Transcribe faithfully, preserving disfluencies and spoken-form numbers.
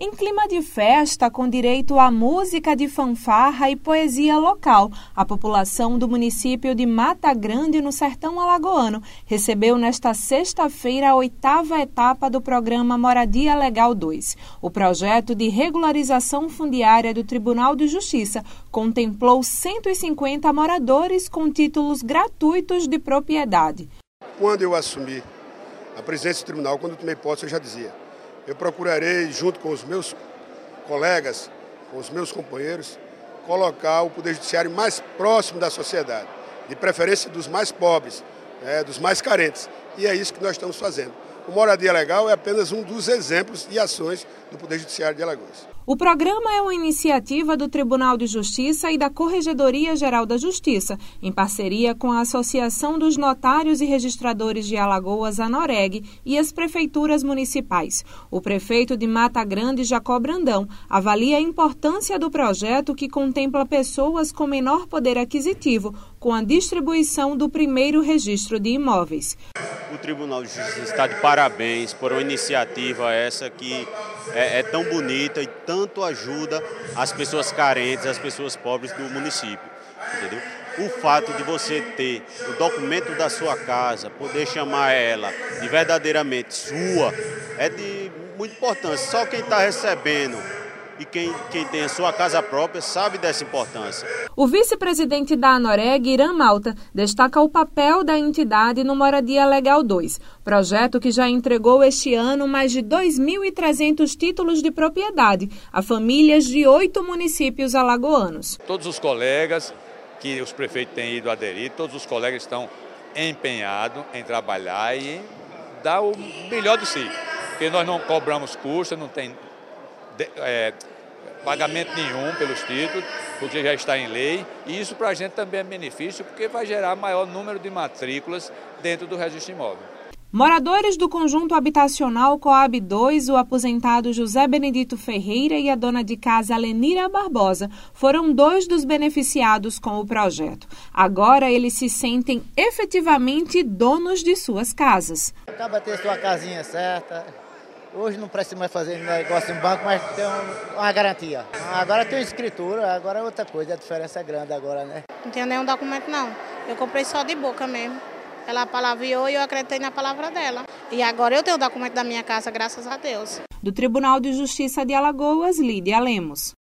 Em clima de festa, com direito à música de fanfarra e poesia local, a população do município de Mata Grande, no sertão alagoano, recebeu nesta sexta-feira a oitava etapa do programa Moradia Legal dois. O projeto de regularização fundiária do Tribunal de Justiça contemplou cento e cinquenta moradores com títulos gratuitos de propriedade. Quando eu assumi a presidência do tribunal, quando eu tomei posse, eu já dizia: eu procurarei, junto com os meus colegas, com os meus companheiros, colocar o Poder Judiciário mais próximo da sociedade, de preferência dos mais pobres, né, dos mais carentes. E é isso que nós estamos fazendo. O Moradia Legal é apenas um dos exemplos de ações do Poder Judiciário de Alagoas. O programa é uma iniciativa do Tribunal de Justiça e da Corregedoria Geral da Justiça, em parceria com a Associação dos Notários e Registradores de Alagoas, a Noreg, e as prefeituras municipais. O prefeito de Mata Grande, Jacó Brandão, avalia a importância do projeto, que contempla pessoas com menor poder aquisitivo, com a distribuição do primeiro registro de imóveis. O Tribunal de Justiça está de parabéns por uma iniciativa essa que é, é tão bonita e tanto ajuda as pessoas carentes, as pessoas pobres do município, entendeu? O fato de você ter o documento da sua casa, poder chamar ela de verdadeiramente sua, é de muita importância. Só quem está recebendo e quem, quem tem a sua casa própria sabe dessa importância. O vice-presidente da Noreg, Irã Malta, destaca o papel da entidade no Moradia Legal dois, projeto que já entregou este ano mais de dois mil e trezentos títulos de propriedade a famílias de oito municípios alagoanos. Todos os colegas que os prefeitos têm ido aderir, todos os colegas estão empenhados em trabalhar e dar o melhor de si, porque nós não cobramos custos, não tem De, é, pagamento nenhum pelos títulos, porque já está em lei, e isso para a gente também é benefício, porque vai gerar maior número de matrículas dentro do registro imóvel. Moradores do conjunto habitacional Coab dois, o aposentado José Benedito Ferreira e a dona de casa Lenira Barbosa, foram dois dos beneficiados com o projeto. Agora eles se sentem efetivamente donos de suas casas. Acaba de ter sua casinha certa. Hoje não precisa mais fazer negócio em banco, mas tem um, uma garantia. Agora tem escritura, agora é outra coisa, a diferença é grande agora, né? Não tenho nenhum documento, não. Eu comprei só de boca mesmo. Ela palavreou e eu acreditei na palavra dela. E agora eu tenho o documento da minha casa, graças a Deus. Do Tribunal de Justiça de Alagoas, Lídia Lemos.